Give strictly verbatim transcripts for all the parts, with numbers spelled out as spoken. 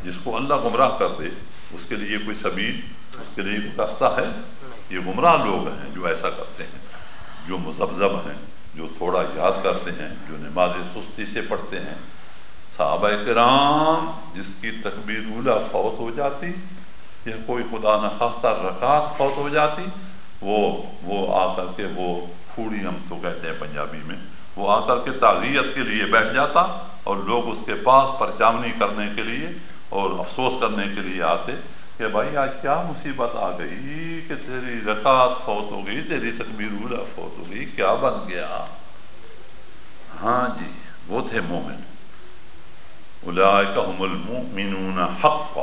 جس کو اللہ گمراہ کر دے اس کے لیے کوئی سبیل، اس کے لیے کوئی راستہ ہے؟ یہ گمراہ لوگ ہیں جو ایسا کرتے ہیں، جو مذبذب ہیں، جو تھوڑا یاد کرتے ہیں، جو نماز سستی سے پڑھتے ہیں۔ صحابہ کرام جس کی تکبیر اولیٰ فوت ہو جاتی یا کوئی خدا نخواستہ رکعت فوت ہو جاتی، وہ وہ آ کر کے وہ پھوڑی ہم تو کہتے ہیں پنجابی میں، وہ آ کر کے تعزیت کے لیے بیٹھ جاتا اور لوگ اس کے پاس پرچاونی کرنے کے لیے اور افسوس کرنے کے لیے آتے کہ بھائی آج کیا مصیبت آ گئی کہ تیری رکعت فوت ہو گئی، تیری تکبیر اولیٰ فوت ہو گئی، کیا بن گیا؟ ہاں جی، وہ تھے مومن۔ اولئک هم المؤمنون حقا،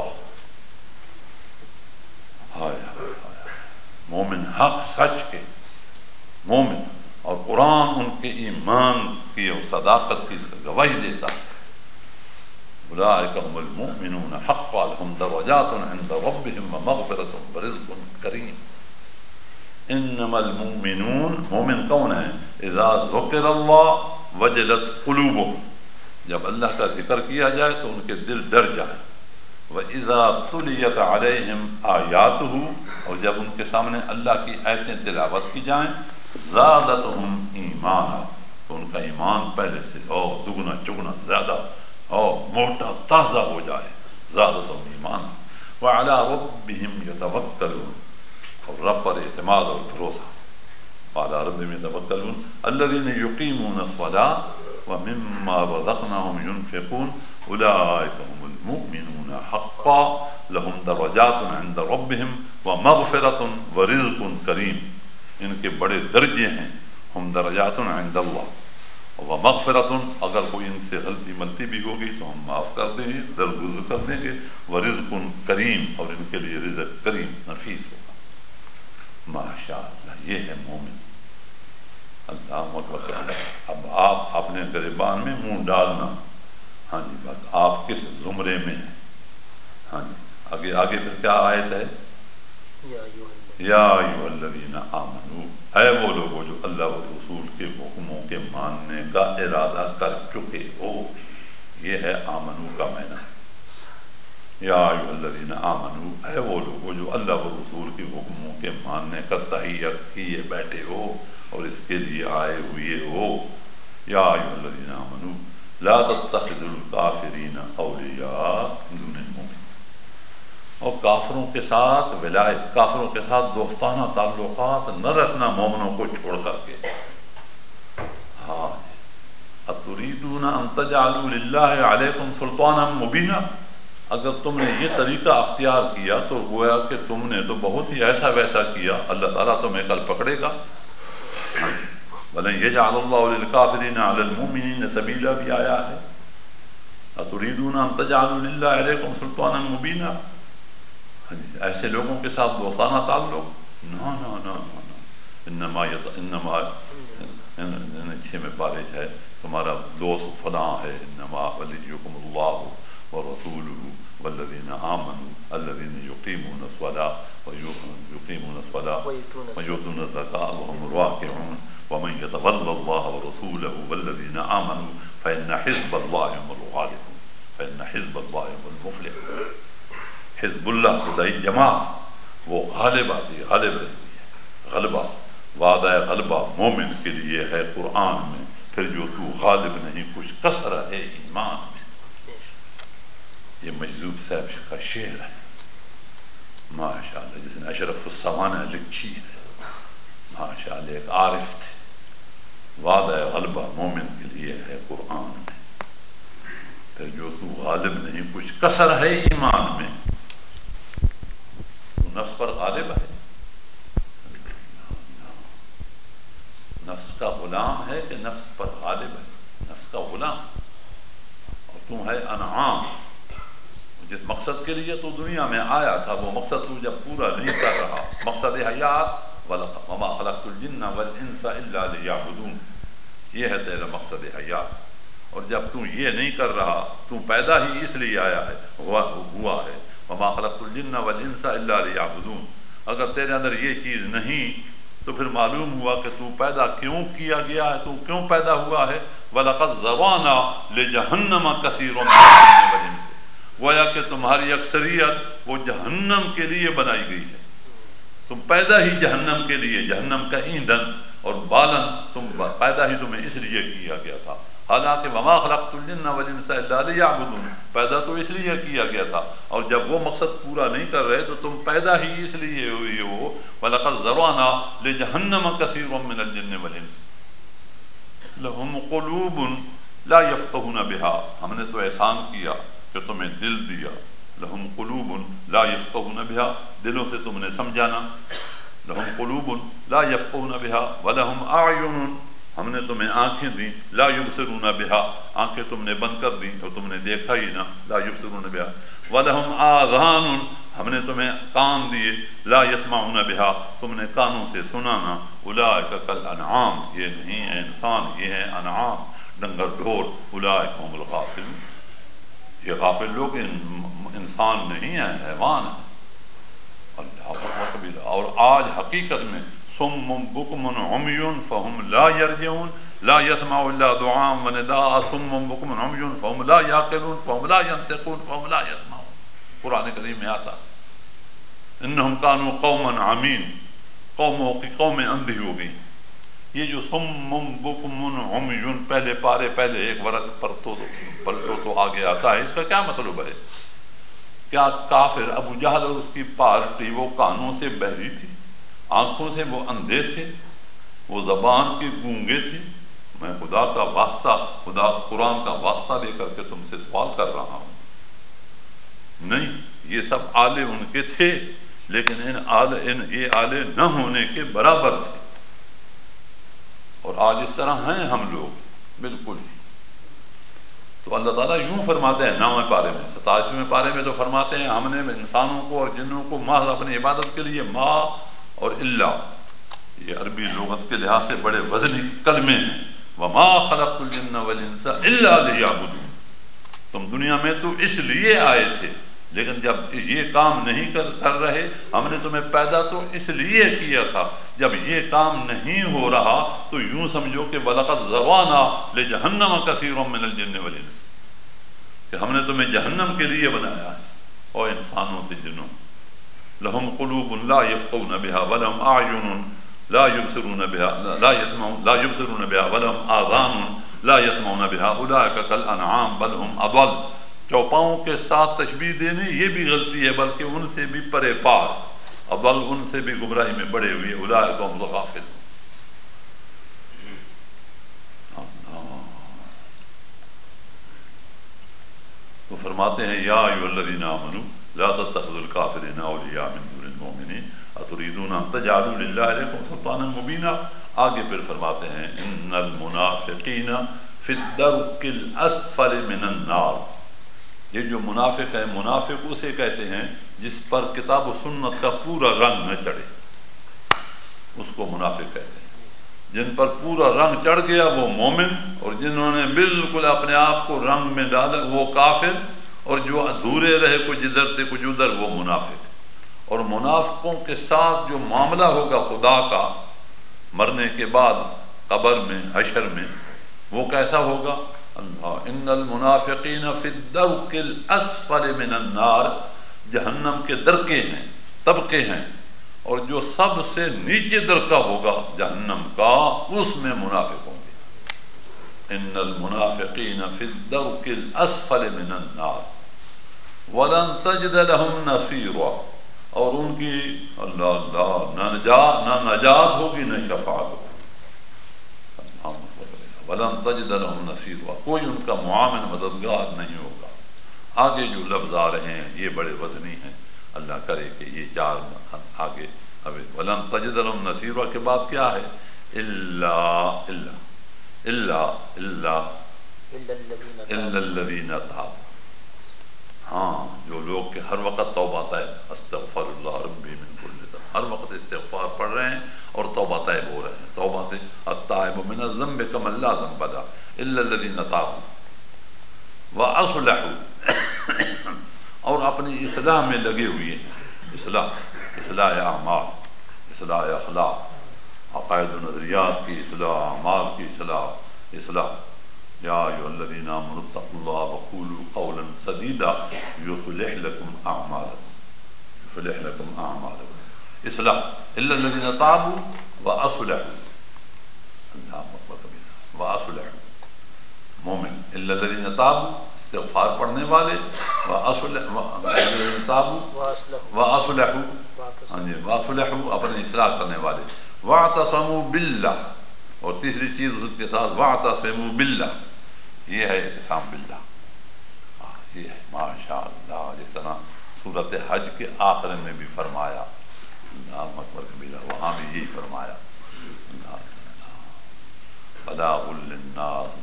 ہائے ہائے ہائے، مومن حق سچ کے مومن، اور قرآن ان کے ایمان کی اور صداقت کی گواہی دیتا ہے۔ اولئک هم المؤمنون حقا لهم درجات عند ربهم ومغفرۃ ورزق کریم۔ انما المؤمنون، مومن کون ہیں؟ اذا ذکر اللہ وجلت قلوبهم، جب اللہ کا ذکر کیا جائے تو ان کے دل ڈر جائیں۔ وَإِذَا تُلِيَتْ عَلَيْهِمْ آيَاتُهُ، اور جب ان کے سامنے اللہ کی آیتیں تلاوت کی جائیں، زَادَتْهُمْ ایمانا، تو ان کا ایمان پہلے سے اور دگنا چگنا زیادہ اور موٹا تازہ ہو جائے۔ زَادَتْهُمْ ایمانا وَعَلَىٰ رَبِّهِمْ يَتَوَكَّلُونَ، اور رب پر اعتماد اور بھروسہ۔ وَعَلَىٰ رَبِّهِمْ يَتَوَكَّلُونَ الَّذِينَ يُقِيمُونَ الصَّلَاةَ وَمِمَّا رَزَقْنَاهُمْ يُنْفِقُونَ أُولَٰئِكَ هُمُ الْمُؤْمِنُونَ حَقًّا لَهُمْ دَرَجَاتٌ عِندَ رَبِّهِمْ وَمَغْفِرَةٌ وَرِزْقٌ كَرِيمٌ، ان کے بڑے درجے ہیں۔ ہم درجات عند اللہ ومغفرۃ، اگر کوئی ان سے غلطی ملتی بھی ہوگی تو ہم معاف کر دیں گے، درگزر کر دیں گے۔ ورزق کریم، اور ان کے لیے رزق کریم نفیس ہوگا۔ ماشاء اللہ، یہ ہے مومن۔ اللہ اکبر۔ اب آپ اپنے گریبان میں منہ ڈالنا، ہاں جی، بس آپ کس زمرے میں ہیں۔ ہاں جی، آگے آگے پھر کیا آیت ہے؟ یا ایھا الذین آمنوا، اے وہ لوگوں جو اللہ و رسول کے حکموں کے ماننے کا ارادہ کر چکے ہو۔ یہ ہے آمنو کا معنی۔ یا ایھا الذین آمنوا، اے وہ لوگوں جو اللہ و رسول کے حکموں کے ماننے کا تہیہ کیے بیٹھے ہو اور اس کے لیے آئے ہوئے ہو۔ یا ایھا الذین آمنوا لا تتخذوا الکافرین اولیاء من دون المؤمنین، اور کافروں کے ساتھ ولایت، کافروں کے ساتھ دوستانہ تعلقات نہ رکھنا مومنوں کو چھوڑ کر کے۔ ہاں، اتریدون ان تجعلوا للہ علیکم سلطانا مبینا، اگر تم نے یہ طریقہ اختیار کیا تو گویا کہ تم نے تو بہت ہی ایسا ویسا کیا، اللہ تعالیٰ تمہیں کل پکڑے گا۔ وَلَن يَجْعَلَ اللَّهُ لِلْكَافِرِينَ عَلَى الْمُؤْمِنِينَ سَبِيلًا بھی آیا ہے۔ أَتُرِيدُونَ أَن تَجْعَلُوا لِلَّهِ عَلَيْكُمْ سُلْطَانًا مُبِينًا، ایسے لوگوں کے ساتھ دوستانہ تعلق؟ نہ نہ نہ نہ، انما انما چھ میں بارش ہے، تمہارا دوست فلاں ہے۔ انما ولیکم اللہ ورسولہ والذین آمنوا الذین یقیمون الصلاة ویقیمون الصلاة ویؤتون الزکاة وهم راکعون ومن يتول اللہ ورسولہ والذین آمنوا فإن حزب اللہ هم الغالبون فإن حزب اللہ هم المفلحون۔ حزب اللہ خدائی جماعت وہ غالب آتی ہے، غالب رہتی ہے۔ غلبہ، وعدہ غلبہ مومن کے لیے ہے قرآن میں۔ پھر جو تو غالب نہیں کچھ کسر ہے ایمان میں۔ یہ مجذوب صاحب کا شعر ہے ماشاء اللہ، جس نے اشرف السوانح لکھی ہے ماشاء اللہ، ایک عارف تھے۔ وعدہ غلبہ مومن کے لیے ہے قرآن میں، پھر جو تو غالب نہیں کچھ کسر ہے ایمان میں۔ تو نفس پر غالب ہے، نفس کا غلام ہے کہ نفس پر غالب ہے؟ نفس کا غلام، اور تم ہے انعام۔ جس مقصد کے لیے تو دنیا میں آیا تھا وہ مقصد تو جب پورا نہیں کر رہا، مقصد حیات وَمَا خَلَقْتُ الْجِنَّ وَالْإِنسَ إِلَّا لِيَعْبُدُونَ، یہ ہے تیرا مقصد حیات۔ اور جب تو یہ نہیں کر رہا، تو پیدا ہی اس لیے آیا ہے، ہوا ہوا ہے وَمَا خَلَقْتُ الْجِنَّ وَالْإِنسَ إِلَّا لِيَعْبُدُونَ۔ اگر تیرے اندر یہ چیز نہیں تو پھر معلوم ہوا کہ تو پیدا کیوں کیا گیا ہے، تو کیوں پیدا ہوا ہے۔ وَلَقَدْ ذَرَأْنَا لِجَهَنَّمَ كَثِيرٌ مِّنَ الْجِنِّ وَالْإِنسِ، گویا کہ تمہاری اکثریت وہ جہنم کے لیے بنائی گئی ہے، تم پیدا ہی جہنم کے لیے، جہنم کا ایندھن اور بالن تم پیدا ہی تمہیں اس لیے کیا گیا تھا۔ حالانکہ وما خلقت الجن والانس الا لیعبدون، پیدا تو اس لیے کیا گیا تھا، اور جب وہ مقصد پورا نہیں کر رہے تو تم پیدا ہی اس لیے ہوئی ہو۔ وَلَقَدْ ذَرَأْنَا لِجَهَنَّمَ كَثِيرًا مِنَ الْجِنِّ وَالْإِنسِ لَهُمْ قُلُوبٌ لَا يَفْقَهُونَ بِهَا، ہم نے تو احسان کیا کہ تمہیں دل دیا، لَهُمْ قُلُوبٌ لَا يَفْقَهُونَ بِهَا، دلوں سے تم نے سمجھانا، لَهُمْ قُلُوبٌ لَا يَفْقَهُونَ بِهَا وَلَهُمْ أَعْيُنٌ، ہم نے تمہیں آنکھیں دیں، لا یبصرون بها، آنکھیں تم نے بند کر دیں تو تم نے دیکھا ہی نہ، لا یبصرون بها، وَلَهُمْ آذَانٌ، ہم نے تمہیں کان دیے، لا یسمعون بها، تم نے کانوں سے سنا نہ، اولئک کالانعام، یہ نہیں ہے انسان، یہ ہے انعام، ڈنگر ڈھور، اولئک هم الغافلون، یہ غافل لوگ انسان نہیں ہیں، حیوان ہیں۔ اللہ اکبر۔ اور آج حقیقت میں صم بکم عمی فهم لا یرجعون، لا يسمعوا الا دعاء ونداء، صم بکم عمی فهم لا یعقلون فهم لا ينطقون فهم لا يسمعون، قرآن کریم میں آتا انہم کانوا قوما عمین، قوموں کی قومیں اندھی ہو گئی۔ یہ جو صم بکم عمی، پہلے پارے پہلے ایک ورق پر تو پلٹو تو آگے آتا ہے، اس کا کیا مطلب ہے؟ کیا کافر ابو جہل اور اس کی پارٹی وہ کانوں سے بہری تھی، آنکھوں سے وہ اندھے تھے، وہ زبان کے گونگے تھے؟ میں خدا کا واسطہ، خدا قرآن کا واسطہ دے کر کے تم سے سوال کر رہا ہوں، نہیں، یہ سب آلے ان کے تھے، لیکن ان آلے ان یہ آلے نہ ہونے کے برابر تھے، اور آج اس طرح ہیں ہم لوگ بالکل ہی۔ تو اللہ تعالیٰ یوں فرماتے ہیں نویں پارے میں، ستائیسویں پارے میں تو فرماتے ہیں ہم نے انسانوں کو اور جنوں کو محض اپنی عبادت کے لیے ما اور اللہ، یہ عربی لغت کے لحاظ سے بڑے وزنی کلمے ہیں، وما خلقت الجن والانس الا لیعبدون، تم دنیا میں تو اس لیے آئے تھے، لیکن جب یہ کام نہیں کر کر رہے، ہم نے تمہیں پیدا تو اس لیے کیا تھا، جب یہ کام نہیں ہو رہا تو یوں سمجھو کہ وَلَقَدْ ذَرَأْنَا لِجَهَنَّمَ كَثِيرًا مِنَ الْجِنِّ وَالْإِنسِ، کہ ہم نے تمہیں جہنم کے لیے بنایا ہے، اور انسانوں سے جنوں۔ لَهُمْ قُلُوبٌ لَا يَفْقَهُونَ بِهَا وَلَهُمْ أَعْيُنٌ لَا يُبْصِرُونَ بِهَا لَا يَسْمَعُونَ لَا يُبْصِرُونَ بِهَا وَلَهُمْ آذَانٌ لَا يَسْمَعُونَ بِهَا أُولَئِكَ كَالْأَنْعَامِ بَلْ هُمْ أَضَلُّ، چوپاؤں کے ساتھ تشبیہ دینے یہ بھی غلطی ہے، بلکہ ان سے بھی پرے پار، اضل ان سے بھی گمراہی میں بڑے ہوئے، اولئک هم الغافلون۔ تو فرماتے ہیں یا ایھا الذین آمنوا لا تتخذوا الکافرین اولیاء من دون المؤمنین اتریدون ان تجعلوا للہ علیکم سلطانا مبینا۔ آگے پھر فرماتے ہیں ان المنافقین فی الدرک الاسفل من النار، یہ جو منافق ہے، منافق اسے کہتے ہیں جس پر کتاب و سنت کا پورا رنگ نہ چڑھے، اس کو منافق کہتے ہیں۔ جن پر پورا رنگ چڑھ گیا وہ مومن، اور جنہوں نے بالکل اپنے آپ کو رنگ میں ڈالا وہ کافر، اور جو ادھورے رہے کچھ ادھر سے کچھ ادھر وہ منافق۔ اور منافقوں کے ساتھ جو معاملہ ہوگا خدا کا مرنے کے بعد قبر میں حشر میں، وہ کیسا ہوگا؟ اللہ ان المنافقین فی الدرک الاسفل من النار، جہنم کے درکے ہیں، طبقے ہیں، اور جو سب سے نیچے درکا ہوگا جہنم کا اس میں منافق ہوں گے۔ ان المنافقین فی الدرک الاسفل من النار ولن تجد لهم نصیرا، اور ان کی اللہ اللہ نہ نجات نہ نجات ہوگی نہ شفاعت ہوگی، ولن تجد لهم نصیرا، کوئی ان کا معاون مددگار نہیں ہوگا۔ آگے جو لفظ آ رہے ہیں یہ بڑے وزنی ہیں، اللہ کرے کہ یہ چار آگے اب ولن تجد لهم نصیرا کے بعد کیا ہے؟ الا الا الا الا الا الذین تابوا، ہاں جو لوگ کہ ہر وقت توبہ طیب استغفر اللہ ربی من کل ذنب، ہر وقت استغفار پڑھ رہے ہیں اور توبہ طیب ہو رہے ہیں، توبہ سے التائب من الذنب کمن لا ذنب له الا الذین تابوا واصلحوا، اور اپنی اصلاح میں لگے ہوئے ہیں، اصلاح اصلاح اعمال، اصلاح اخلاق، عقائد و نظریات کی اصلاح، اعمال کی اصلاح، اصلاح یا ایھا الذین آمنوا اتقوا اللہ وقولوا قولا سدیدا یصلح لکم اعمالکم یصلح لکم اعمالکم اصلاح الا الذین تابوا واصلحوا اللہ اکبر کبیرہ واصلحوا مومن الا الذین تابوا استغفار پڑھنے والے واصلحوا تابوا واصلحوا ہاں جی واصلحوا اپنے اصلاح کرنے والے واعتصموا باللہ اور تیسری چیز اس کے ساتھ واعتصموا باللہ یہ ہے اعتصام باللہ یہ ہے ماشاء اللہ جس طرح صورت حج کے آخر میں بھی فرمایا اللہ اکبر کبیرہ وہاں بھی یہی فرمایا بلاغ للناس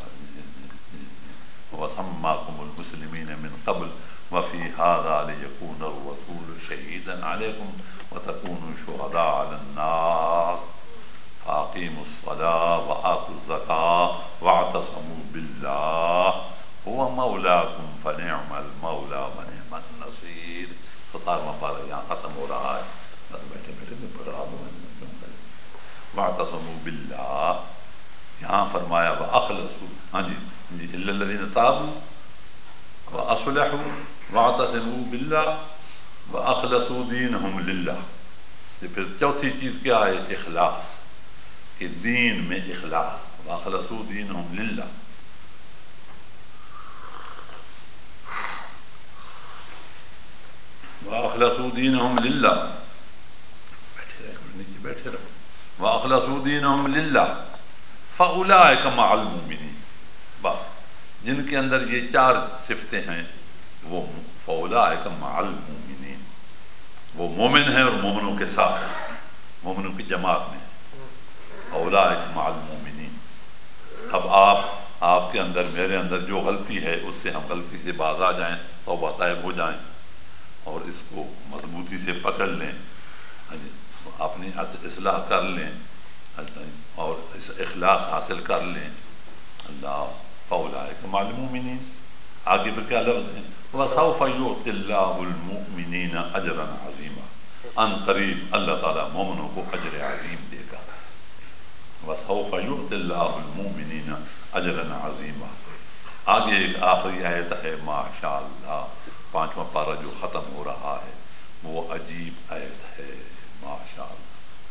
وسماكم المسلمين من قبل وفي هذا ليكون الرسول شهيدا عليكم وتكونوا شهداء على الناس فأقيموا الصلاة وآتوا الزكاة واعتصموا بالله هو مولاكم فنعم المولى ونعم النصير ستارواں پارہ یہاں ختم ہو رہا ہے بس بیٹھے بیٹھے میں پڑھ رہا ہوں واعتصموا بالله یہاں فرمایا واخلصوا ہاں جی جی الا الذين تابوا واصلحوا واعتصموا بالله واخلصوا دينهم لله یہ پھر چوتھی چیز کیا ہے اخلاص کہ دین میں اخلاص واخلصوا دينهم لله واخلصوا دينهم لله بیٹھے رہو نیچے بیٹھے رہو واخلصوا دينهم لله فاولئك مع المؤمنين بس جن کے اندر یہ چار صفتیں ہیں وہ فاولئک مع المؤمنین وہ مومن ہیں اور مومنوں کے ساتھ ہیں مومنوں کی جماعت میں فاولئک مع المؤمنین اب آپ آپ کے اندر میرے اندر جو غلطی ہے اس سے ہم غلطی سے باز آ جائیں توبہ طائب ہو جائیں اور اس کو مضبوطی سے پکڑ لیں اپنی اصلاح کر لیں اور اس اخلاص حاصل کر لیں اللہ فاولئک مع المؤمنین آگے پھر کیا لفظ ہیں وسوف یؤتی اللہ المؤمنین اجرا عظیما ان قریب اللہ تعالیٰ مومنوں کو اجر عظیم دے گا وسوف یؤتی اللہ المؤمنین اجرا عظیما آگے ایک آخری آیت ہے ماشاء اللہ پانچواں پارہ جو ختم ہو رہا ہے وہ عجیب آیت ہے ماشاء اللہ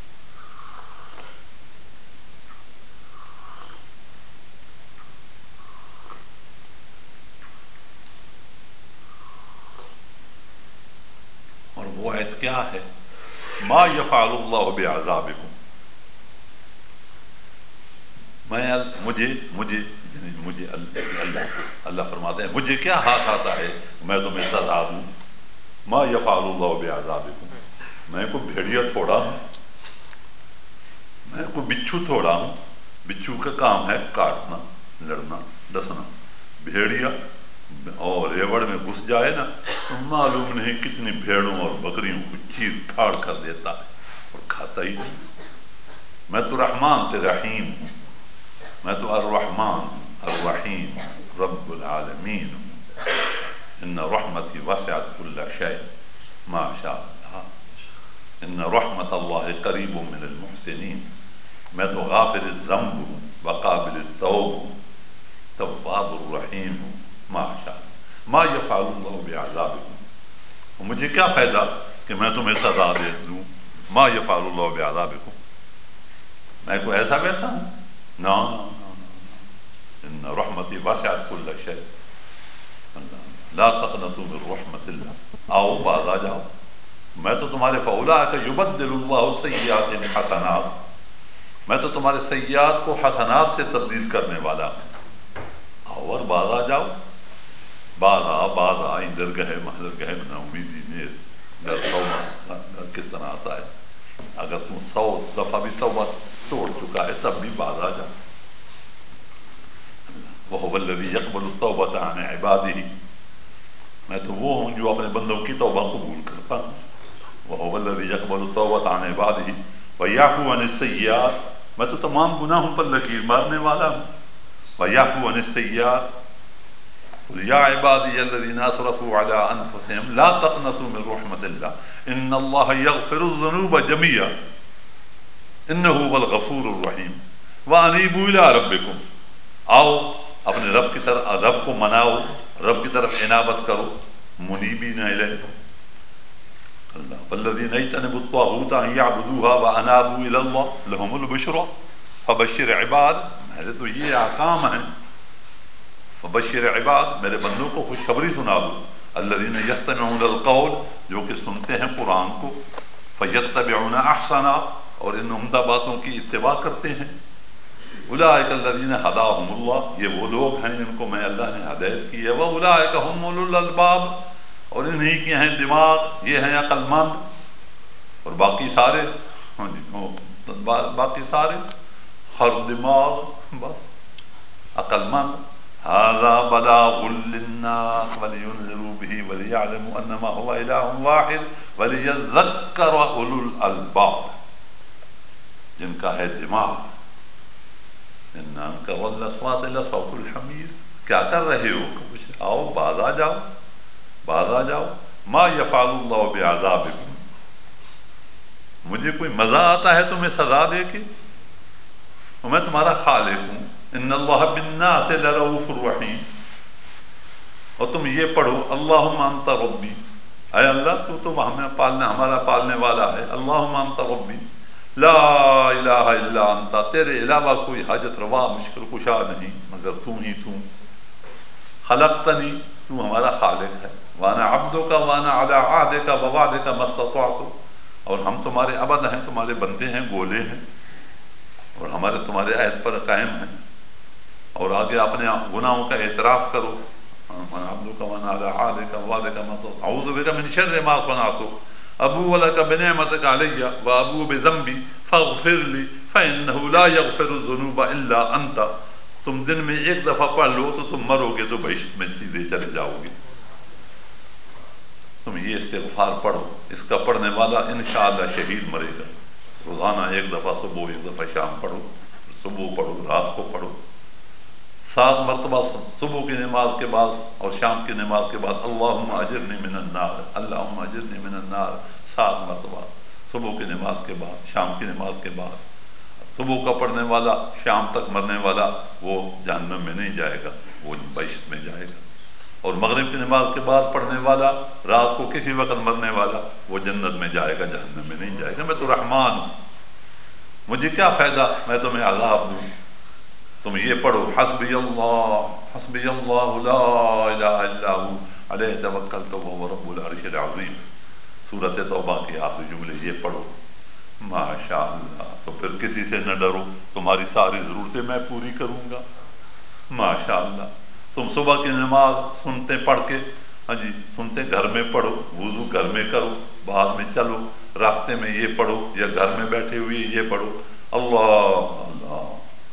اور وہ آیت کیا ہے ما یفعل اللہ بعذابکم میں مجھے مجھے مجھے اللہ کو اللہ فرماتے ہیں مجھے کیا ہاتھ آتا ہے میں تمہیں سزا دوں ما یفعل اللہ بعذابکم میں کو بھیڑیا تھوڑا ہوں میں کو بچھو تھوڑا ہوں بچھو کا کام ہے کاٹنا لڑنا ڈسنا بھیڑیا اور ریوڑ میں گھس جائے نا تو معلوم نہیں کتنی بھیڑوں اور بکریوں کو چیر پھاڑ کر دیتا ہے اور کھاتا ہی نہیں میں تو رحمان تے رحیم ہوں میں تو الرحمن الرحیم رب العالمین ہوں ان رحمتی وسعت کل شیء ما شاء اللہ ان رحمت اللہ قریب من المحسنین میں تو غافر الذنب ہوں وقابل التوب ہوں تواب الرحیم ہوں ماشاء اللہ ما یفعل اللہ بعذابکم مجھے کیا فائدہ کہ میں تمہیں سزا دے دوں ما یفعل اللہ بعذابکم میں کوئی ایسا ویسا ہوں نا ان رحمتی وسعت کل شیء لا تقنطوا من رحمت اللہ آؤ باز آ جاؤ میں تو تمہارے فاولئک یبدل اللہ سیئات حسنات میں تو تمہارے سیئات کو حسنات سے تبدیل کرنے والا ہوں آؤ اور باز آ جاؤ باز آ باز آ اندر گہے محضر گہے میں امیدی نے گر سو کس طرح آتا ہے اگر تم سو دفعہ بھی توبہ توڑ چکا ہے تب بھی باز آ جاؤ وَهُوَ الَّذِي يَقْبَلُ التَّوْبَةَ عَنْ عِبَادِهِ میں تو وہ ہوں جو اپنے بندوں کی توبہ قبول کرتا ہوں وَهُوَ الَّذِي يَقْبَلُ التَّوْبَةَ عَنْ عِبَادِهِ وَيَعْفُو عَنِ السَّيِّئَاتِ میں تو تمام گناہوں پر لکیر مارنے والا ہوں وَيَعْفُو عَنِ السَّيِّئَاتِ قُلْ يَا عِبَادِيَ الَّذِينَ أَسْرَفُوا عَلَىٰ أَنفُسِهِمْ لَا تَقْنَطُوا مِن رَحْمَةِ اللَّهِ إِنَّ اللَّهَ يَغْفِرُ الذُّنُوبَ جَمِيعًا إِنَّهُ هُوَ الْغَفُورُ الرَّحِيمُ وَأَنِيبُوا إِلَىٰ رَبِّكُمْ آؤ اپنے رب کی طرف رب کو مناؤ، رب کی طرف انابت کرو، منیبین الیہ اللہ والذین اجتنبوا الطاغوت ان یعبدوها وانابوا الی اللہ لهم البشری فبشر عباد، میرے تو یہ احکام ہیں، فبشر عباد میرے بندوں کو خوشخبری سنا دو، الذین یستمعون القول جو کہ سنتے ہیں قرآن کو، فیتبعون احسنا اور ان عمدہ باتوں کی اتباع کرتے ہیں، اولئک الذین ہداہم اللہ یہ وہ لوگ ہیں جن کو میں اللہ نے ہدایت کی ہے، واولئک هم اولو الالباب اور انہی کے ہیں دماغ، یہ ہیں عقل مند، اور باقی سارے ہاں جی باقی سارے ہر دماغ بس عقل مند۔ ھذا بلاغ للناس ولینذروا به وليعلموا انما هو الہ واحد وليذکر اولو الالباب، جن کا ہے دماغ۔ ان انکر الاصوات لصوت الحمیر، کیا کر رہے ہو؟ کچھ آؤ باز آ جاؤ باز آ جاؤ۔ ما یفعل اللہ بعذابکم، مجھے کوئی مزہ آتا ہے تمہیں سزا دے کے؟ میں تمہارا خالق ہوں۔ ان اللہ بالناس لرؤوف الرحیم، اور تم یہ پڑھو اللہم انت ربی، اے اللہ تو تو ہمیں پالنے ہمارا پالنے والا ہے، اللہم انت ربی لا الہ الا انت، تیرے علاوہ کوئی حاجت روا مشکل کشا نہیں مگر تو ہی تو، خلقتنی تو ہمارا خالق ہے، وانا عبدک وانا علی عہدک ووعدک ما استطعت، اور ہم تمہارے عبد ہیں، تمہارے بندے ہیں، گولے ہیں، اور ہمارے تمہارے عہد پر قائم ہیں۔ اور آگے اپنے گناہوں کا اعتراف کرو، وانا عبدک وانا علی عہدک ووعدک ما استطعت اعوذ بک من شر ما صنعت ابوء لک بنعمتک علی وابوء بذنبی فاغفر لی فانہ لا یغفر الذنوب الا انت۔ تم دن میں ایک دفعہ پڑھ لو تو تم مرو گے تو بہشت میں سیدھے چلے جاؤ گے۔ تم یہ استغفار پڑھو، اس کا پڑھنے والا انشاءاللہ شہید مرے گا۔ روزانہ ایک دفعہ صبح ایک دفعہ شام پڑھو، صبح پڑھو رات کو پڑھو، سات مرتبہ صبح کی نماز کے بعد اور شام کی نماز کے بعد اللہم اجرنی من النار اللہم اجرنی من النار سات مرتبہ صبح کی نماز کے بعد شام کی نماز کے بعد۔ صبح کا پڑھنے والا شام تک مرنے والا وہ جہنم میں نہیں جائے گا، وہ بہشت میں جائے گا، اور مغرب کی نماز کے بعد پڑھنے والا رات کو کسی وقت مرنے والا وہ جنت میں جائے گا، جہنم میں نہیں جائے گا۔ میں تو رحمان ہوں، مجھے کیا فائدہ میں تمہیں عذاب دوں؟ تم یہ پڑھو حسبی اللہ حسبی اللہ لا الہ الا ہو علیہ توکلت وہو رب العرش العظیم، سورۃ توبہ کے آخری جملے یہ پڑھو، ماشاء اللہ۔ تو پھر کسی سے نہ ڈرو، تمہاری ساری ضرورتیں میں پوری کروں گا، ماشاء اللہ۔ تم صبح کی نماز سنتے پڑھ کے ہاں جی سنتے گھر میں پڑھو، وضو گھر میں کرو، بعد میں چلو راستے میں یہ پڑھو، یا گھر میں بیٹھے ہوئے یہ پڑھو، اللہ اللہ۔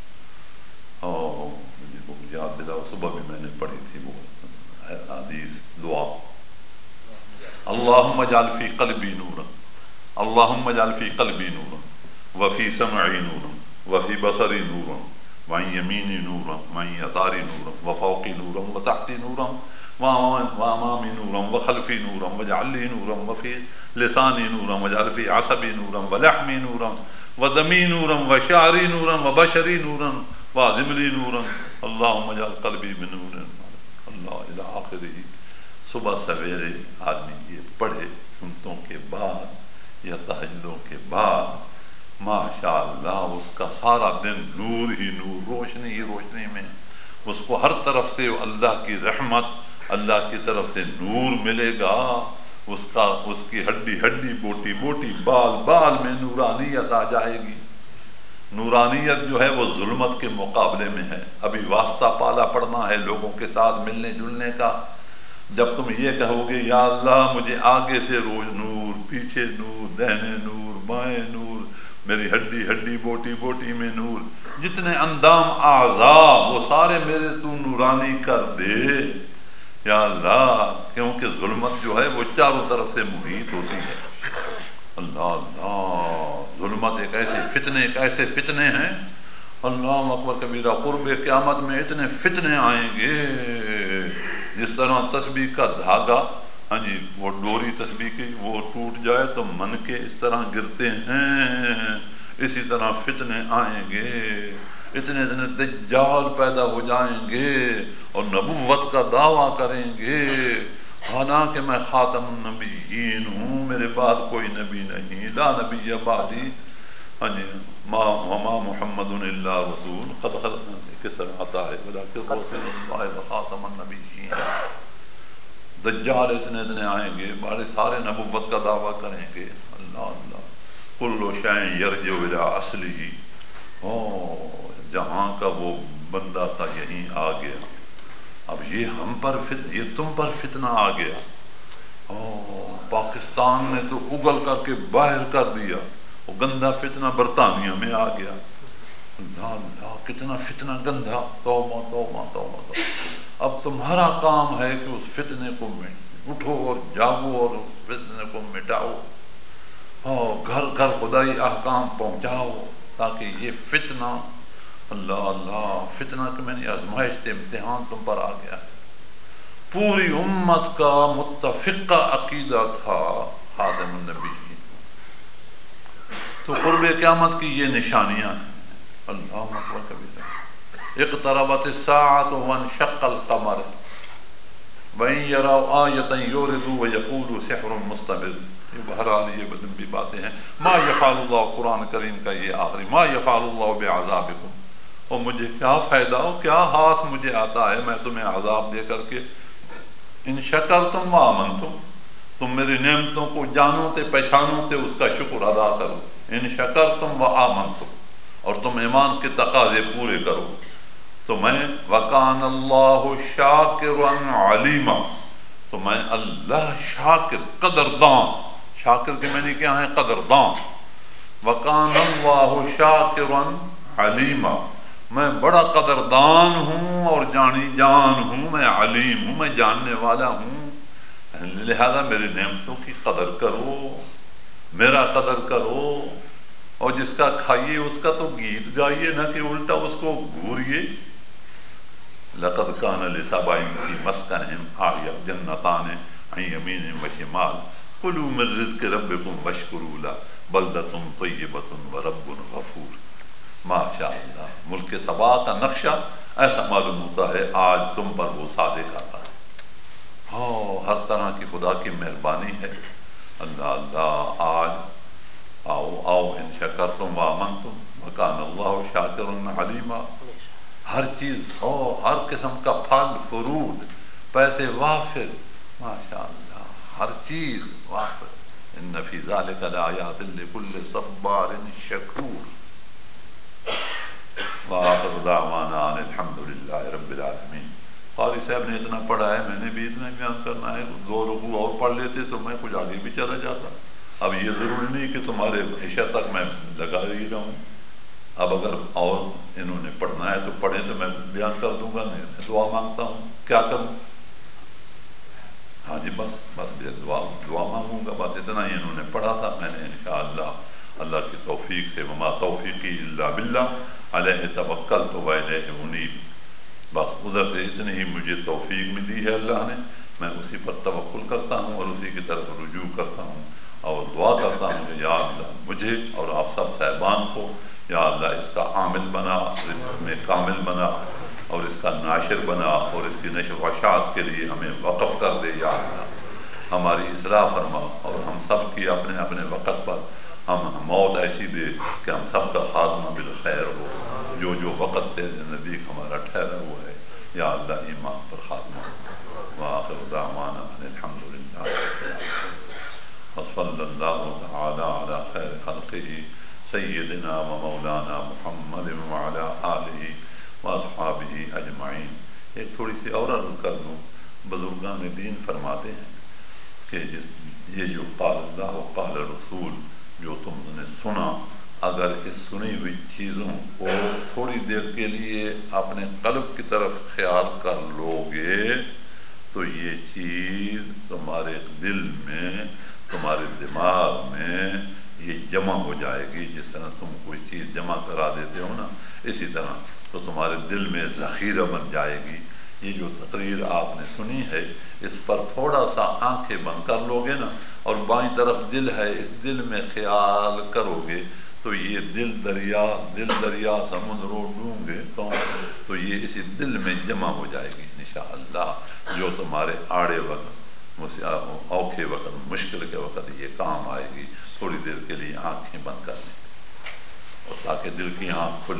مجھے وہ یاد دلاؤ، صبح بھی میں نے پڑھی تھی وہ حدیث دعا، اللہم اجعل فی قلبی نورا، اللہم اجعل فی قلبی نورا وفی سمعی نورا وفی بصری نورا وعن یمینی نورا وعن یساری نورا وفوقی نورا وتحتی نورا وامامی نورا وخلفی نورا واجعل لی نورا وفی لسانی نورا واجعل فی عصبی نورا ولحمی نورا ودمی نورا وشعری نورا وبشری نورا واعظم لی نورا اللہم اجعل قلبی بنور اللہ الی آخرہ۔ صبح سویرے آدمی یہ پڑھے سنتوں کے بعد یا تہجدوں کے بعد، ماشاء اللہ اس کا سارا دن نور ہی نور، روشنی ہی روشنی میں، اس کو ہر طرف سے اللہ کی رحمت، اللہ کی طرف سے نور ملے گا، اس کا اس کی ہڈی ہڈی بوٹی بوٹی بال بال میں نورانیت آ جائے گی۔ نورانیت جو ہے وہ ظلمت کے مقابلے میں ہے۔ ابھی واسطہ پالا پڑنا ہے لوگوں کے ساتھ ملنے جلنے کا۔ جب تم یہ کہو گے یا اللہ مجھے آگے سے روز نور، پیچھے نور، دہنے نور، بائیں نور، میری ہڈی ہڈی بوٹی بوٹی میں نور، جتنے اندام اعضاء وہ سارے میرے تو نورانی کر دے یا اللہ، کیونکہ ظلمت جو ہے وہ چاروں طرف سے محیط ہوتی ہے۔ اللہ اللہ، ظلمت ایک ایسے فتنے ایک ایسے فتنے ہیں، اللہ اکبر کبیرہ، قرب قیامت میں اتنے فتنے آئیں گے، جس طرح تسبیح کا دھاگا ہاں جی وہ ڈوری تسبیح کی وہ ٹوٹ جائے تو من کے اس طرح گرتے ہیں، اسی طرح فتنے آئیں گے، اتنے اتنے دجال پیدا ہو جائیں گے اور نبوت کا دعویٰ کریں گے، حالانکہ میں خاتم النبیین ہوں، میرے بعد کوئی نبی نہیں، لا نبی بعدی، ہاں جی، ما وما محمد الا رسول قد خلت، کس طرح آتا ہے ولکن رسول اللہ وخاتم النبیین۔ دجال اتنے اتنے آئیں گے، بڑے سارے نبوت کا دعویٰ کریں گے، اللہ اللہ، کل شیء یرجع الی اصلہ، او جہاں کا وہ بندہ تھا یہیں آ گیا، اب یہ ہم پر فت یہ تم پر فتنہ آ گیا، او پاکستان نے تو اگل کر کے باہر کر دیا، وہ گندا فتنہ برطانیہ میں آ گیا، اللہ اللہ کتنا فتنہ گندا، توبہ توبہ توبہ توبہ۔ اب تمہارا کام ہے کہ اس فتنے کو اٹھو اور جاگو اور اس فتنے کو مٹاؤ، اور گھر گھر خدائی احکام پہنچاؤ تاکہ یہ فتنہ، اللہ اللہ، فتنہ کہ میں نے آزمائش سے امتحان تم پر آ گیا ہے۔ پوری امت کا متفقہ عقیدہ تھا خاتم النبی، تو قرب قیامت کی یہ نشانیاں ہیں، اللہ اکبر کبیرہ۔ اقتربت الساعۃ وانشق القمر وإن يروا آیۃ یوردوا ویقولوا سحر مستمر، یہ بہرحال یہ بدن بھی باتیں ہیں۔ ما یفعل اللہ، قرآن کریم کا یہ آخری، ما یفعل اللہ بعذابکم، اور مجھے کیا فائدہ ہو، کیا ہاتھ مجھے آتا ہے میں تمہیں عذاب دے کر کے، ان شکرتم وآمنتم، تم میری نعمتوں کو جانو تے پہچانو تے اس کا شکر ادا کرو، ان شکرتم وآمنتم، اور تم ایمان کے تقاضے پورے کرو تو میں وکان اللہ شاکرا علیما، تو میں اللہ شاکر قدردان، شاکر کے معنی کیا ہے، قدردان، وکان اللہ شاکرا علیما، میں بڑا قدردان ہوں اور جانی جان ہوں، میں علیم ہوں، میں جاننے والا ہوں، لہذا میری نعمتوں کی قدر کرو، میرا قدر کرو، اور جس کا کھائیے اس کا تو گیت گائیے، نہ کہ الٹا اس کو گھوریے۔ لقد کان لسبع فی مسکنہم آیۃ جنتان عن یمین وشمال کلوا من رزق ربکم واشکروا لہ بلدۃ طیبۃ ورب غفور۔ ماشاء اللہ، ملک سبا کا نقشہ ایسا معلوم ہوتا ہے آج تم پر وہ صادق آتا ہے، ہاں ہر طرح کی خدا کی مہربانی ہے، اللہ اللہ۔ آج آؤ آؤ ان شکرتم وآمنتم وکان اللہ شاکرا علیما، ہر چیز ہو، ہر قسم کا پھل فروٹ، پیسے وافر، ماشاء اللہ، ہر چیز وافر۔ ان فی ذلک لآیات لکل صبار شکور۔ وآخر دعوانا ان الحمد للہ رب العالمین۔ قاری صاحب نے اتنا پڑھا ہے، میں نے بھی اتنا بیان کرنا ہے، دو رکوع اور پڑھ لیتے تو میں کچھ آگے بھی چلا جاتا۔ اب یہ ضروری نہیں کہ تمہارے عشاء تک میں لگا ہی رہوں، اب اگر اور انہوں نے پڑھنا ہے تو پڑھیں تو میں بیان کر دوں گا، نہیں میں دعا مانگتا ہوں، کیا کروں؟ ہاں جی بس بس دعا دعا مانگوں گا، بس اتنا ہی انہوں نے پڑھا تھا، میں نے انشاءاللہ اللہ کی توفیق سے، وما توفیقی الا باللہ علیہ توکلت والیہ منیب، بس ادھر سے اتنی ہی مجھے توفیق ملی ہے اللہ نے، میں اسی پر توکل کرتا ہوں اور اسی کی طرف رجوع کرتا ہوں اور دعا کرتا ہوں کہ یا اللہ مجھے اور آپ سب صاحبان کو یا اللہ اس کا عامل بنا، اس میں کامل بنا اور اس کا ناشر بنا اور اس کی نشر و اشاعت کے لیے ہمیں وقف کر دے یا اللہ، ہماری اصلاح فرما اور ہم سب کی اپنے اپنے وقت پر ہم موت ایسی دے کہ ہم سب کا خاتمہ بالخیر ہو، جو جو وقت تیرے نزدیک ہمارا ٹھہرا ہوا ہے یا اللہ ایمان پر خاتمہ ہو۔ وآخر دعوانا ان الحمد للہ وصلی اللہ تعالی علی خیر خلقہ سیدنا و مولانا محمد وعلی آلہ واصحابہ اجمعین۔ ایک تھوڑی سی اور عرض کر دوں، بزرگان دین فرماتے ہیں کہ جس یہ جو قال اللہ و قال رسول جو تم نے سنا، اگر اس سنی ہوئی چیزوں کو تھوڑی دیر کے لیے اپنے قلب کی طرف خیال کر لو گے تو یہ چیز تمہارے دل میں، تمہارے دماغ میں یہ جمع ہو جائے گی، جس طرح تم کوئی چیز جمع کرا دیتے ہو نا، اسی طرح تو تمہارے دل میں ذخیرہ بن جائے گی۔ یہ جو تقریر آپ نے سنی ہے اس پر تھوڑا سا آنکھیں بند کر لو گے نا اور بائیں طرف دل ہے، اس دل میں خیال کرو گے تو تو یہ دل دریا دل دریا سمندروں ڈونگے تو تو یہ اسی دل میں جمع ہو جائے گی انشاءاللہ، جو تمہارے آڑے وقت اوکھے وقت مشکل کے وقت یہ کام آئے گی۔ تھوڑی دیر کے لیے آنکھیں بند کر لیں اور تاکہ دل کی آنکھ کھلے۔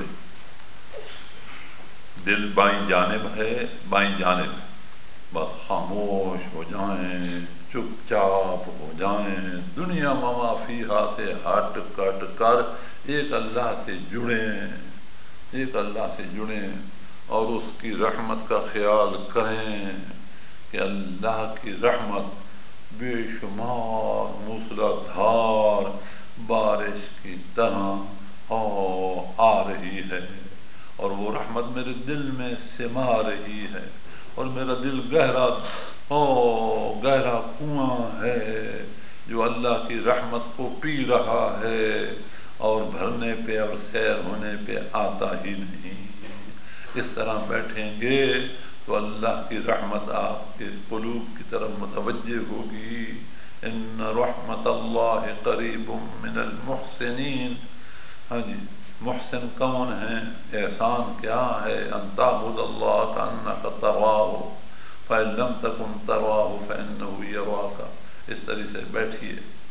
دل بائیں جانب ہے، بائیں جانب بس خاموش ہو جائیں، چپ چاپ ہو جائیں، دنیا مما فیہا سے ہٹ کٹ کر ایک اللہ سے جڑیں، ایک اللہ سے جڑیں اور اس کی رحمت کا خیال کریں کہ اللہ کی رحمت بے شمار موسلا دھار بارش کی طرح آ رہی ہے، اور وہ رحمت میرے دل میں سما رہی ہے، اور میرا دل گہرا او گہرا کنواں ہے جو اللہ کی رحمت کو پی رہا ہے، اور بھرنے پہ اور سیر ہونے پہ آتا ہی نہیں۔ اس طرح بیٹھیں گے تو اللہ کی رحمت آپ کے قلوب کی طرف متوجہ ہوگی۔ ان رحمت اللہ قریب من المحسنین۔ ہاں جی، محسن کون ہیں؟ احسان کیا ہے؟ ان تعبد اللہ کانک تراہ فإن لم تکن تراہ فإنہ یراک۔ اس طرح سے بیٹھیے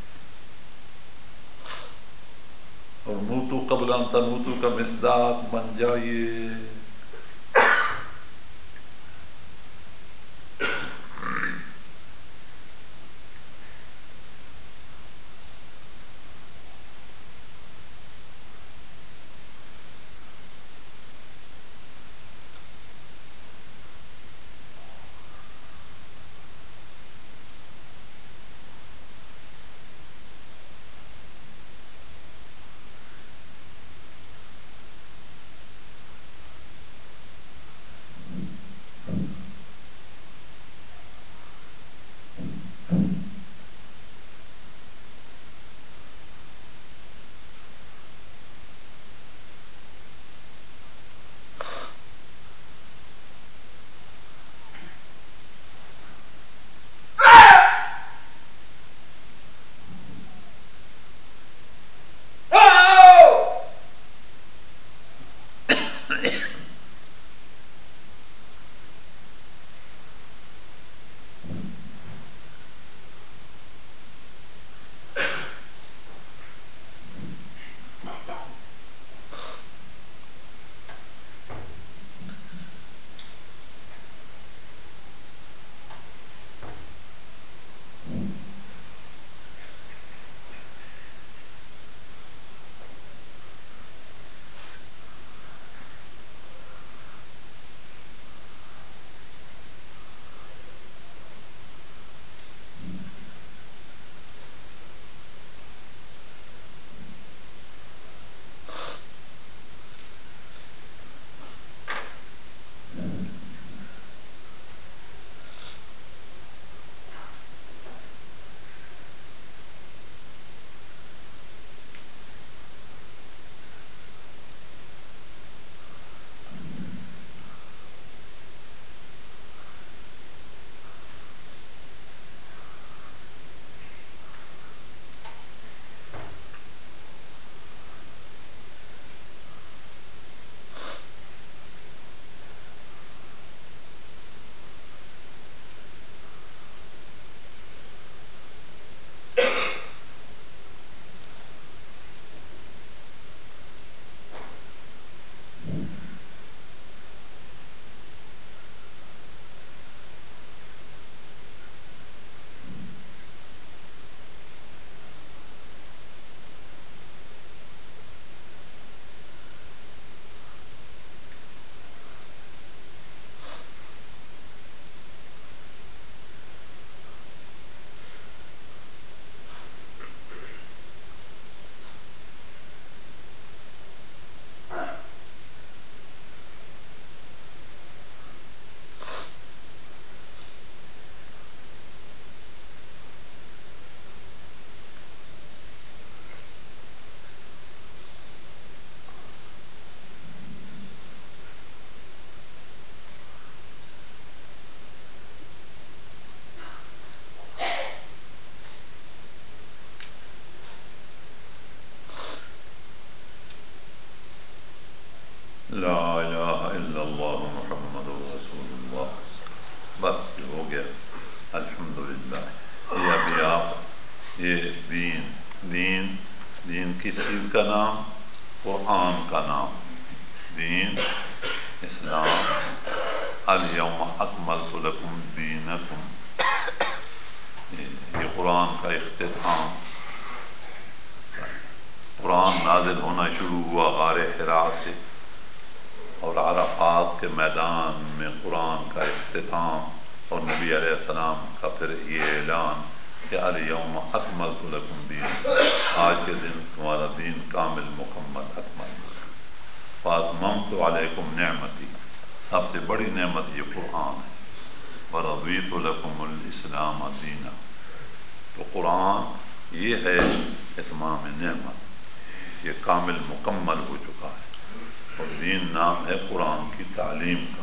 اور موتو قبل ان تموتو کا مصداق بن جائیے۔ یہ دین دین دین کس چیز کا نام؟ قرآن کا نام. دین اسلام. الیوم اکملت لکم دینکم، یہ قرآن کا اختتام. قرآن نازل ہونا شروع ہوا غار حراء سے، اور عرفات کے میدان میں قرآن کا اختتام، اور نبی علیہ السلام کا پھر یہ اعلان کہ الیوم اکملت لکم دین، آج کے دن تمہارا دین کامل مکمل اکمل. فاتممت علیکم نعمتی، سب سے بڑی نعمت یہ قرآن ہے. ورضیت لکم الاسلام دینا. تو قرآن یہ ہے اتمام نعمت، یہ کامل مکمل ہو چکا ہے. اور دین نام ہے قرآن کی تعلیم کا،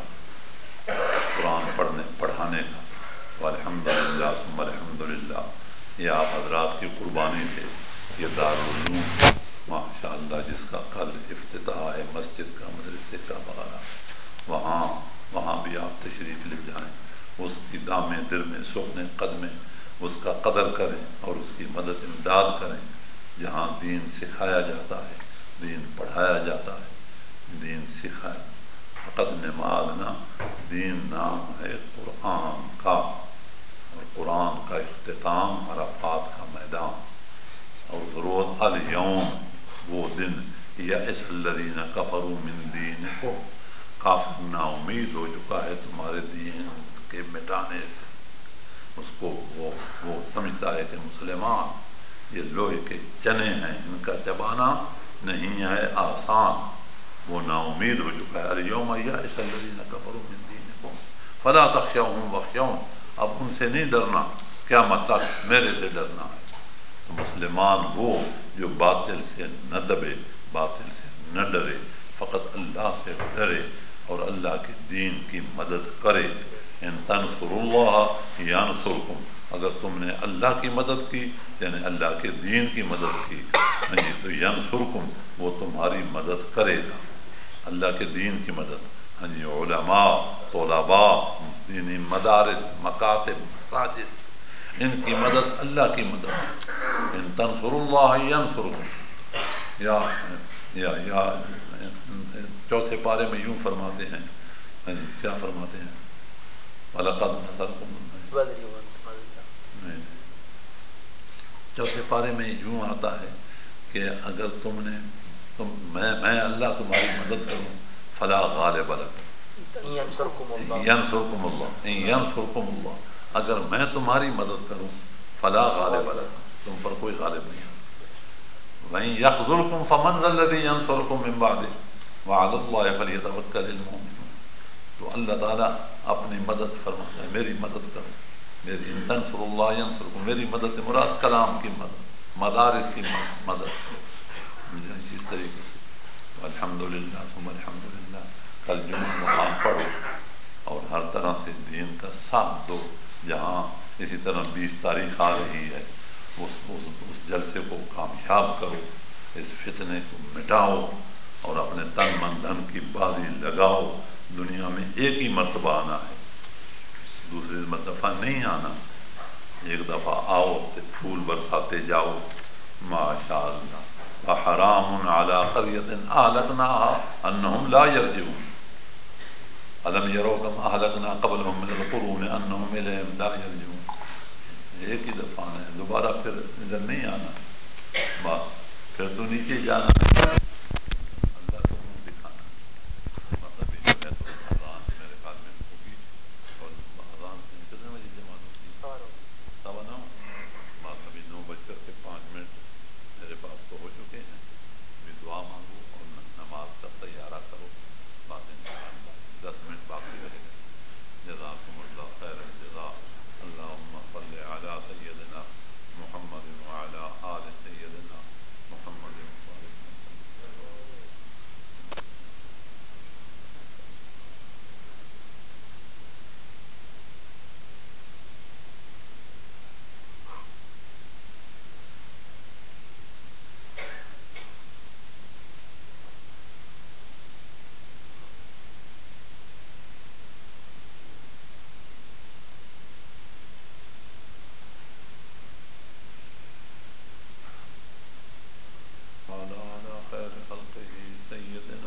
قرآن پڑھنے پڑھانے کا. والحمدللہ ثم الحمدللہ، یہ آپ حضرات کی قربانی تھے. یہ دارالعلوم ماشاء اللہ جس کا کل افتتاح ہے، مسجد کا، مدرسے کا وغیرہ، وہاں وہاں بھی آپ تشریف لے جائیں. اس کی دامے در میں سخن قدمیں اس کا قدر کریں اور اس کی مدد امداد کریں. جہاں دین سکھایا جاتا ہے، دین پڑھایا جاتا ہے، دین سکھایا. فقط نماز نہ، دین نام ہے قرآن کا. اور قرآن کا اختتام عرفات کا میدان. اور روز الیوم، وہ دن، یئس الذین کفروا من دینکم، کافر نا امید ہو چکا ہے تمہارے دین کے مٹانے سے. اس کو وہ وہ سمجھتا ہے کہ مسلمان یہ لوہے کے چنے ہیں، ان کا چبانا نہیں ہے آسان. وہ نا امید ہو چکا ہے. الیوم یئس الذین کفروا من دینکم فلا تخشوهم واخشون، اب ان سے نہیں ڈرنا، قیامت تک میرے سے ڈرنا ہے. تو مسلمان وہ جو باطل سے نہ دبے، باطل سے نہ ڈرے، فقط اللہ سے ڈرے اور اللہ کے دین کی مدد کرے. ان تنصروا اللہ ینصرکم، اگر تم نے اللہ کی مدد کی یعنی اللہ کے دین کی مدد کی تو ینصرکم، وہ تمہاری مدد کرے گا. اللہ کے دین کی مدد. ہاں جی، علماء، طلباء، دینی مدارس، مکاتب، مساجد، ان کی مدد اللہ کی مدد. ان تنصروا اللہ ینصرکم. یا یا یا چوتھے پارے میں یوں فرماتے ہیں، ہاں جی، کیا فرماتے ہیں؟ وَلَقَدْ نَصَرَكُمُ اللَّهُ. چوتھے پارے میں یوں آتا ہے کہ اگر تم نے تم میں میں اللہ تمہاری مدد کروں، فلا غالب لکم ینصرکم اللہ ینصرکم اللہ، اگر میں تمہاری مدد کروں، فلا غالب لکم، تم پر کوئی غالب نہیں. وَإِن يَخْذُلْكُمْ فَمَنْ ذَا الَّذِي يَنصُرُكُم مِّن بَعْدِهِ وَعَلَى اللَّهِ فَلْيَتَوَكَّلِ الْمُؤْمِنُونَ. تو اللہ تعالیٰ اپنی مدد فرماتا ہے، میری مدد کرو، میری. ان تنصروا اللہ ینصرکم، میری مدد سے مراد کلام کی مدد، مدارس کی مدد. اس طریقے سے الحمدللہ ثم الحمدللہ. کل جمعہ وہاں پڑھو اور ہر طرح سے دین کا ساتھ دو. جہاں اسی طرح بیس تاریخ آ رہی ہے، اس, اس, اس جلسے کو کامیاب کرو، اس فتنے کو مٹاؤ اور اپنے تن من دھن کی بازی لگاؤ. دنیا میں ایک ہی مرتبہ آنا ہے، دوسری مرتبہ نہیں آنا. ایک دفعہ آؤ تو پھول برساتے جاؤ. ماشاء اللہ. وحرام علی قریۃ اہلکناها انہم لا یرجعون الم یروا کم اہلکنا قبلہم من القرون انہم الیہم لا یرجعون. ایک ہی دفعہ ہے، دوبارہ پھر ادھر نہیں آنا. بس پھر تو نیچے جانا ہے، اللہ کو منہ دکھانا. مطلب یہ ہے تو اذان میرے خیال میں ہوگی. اور اذان کتنے بجے جماعت ہوتی ہے؟ سوا نو. بس ابھی نو بج کر کے پانچ منٹ میرے پاس تو ہو چکے ہیں. ابھی دعا مانگو اور نماز کا تیارہ کرو. بات انشاءاللہ دس منٹ باقی رہے گا. جزاکم اللہ خیر الجزا. اللہم صل علی سیدنا محمد وعلی آل سیدنا محمد. تعالى على خير خلقه سيدنا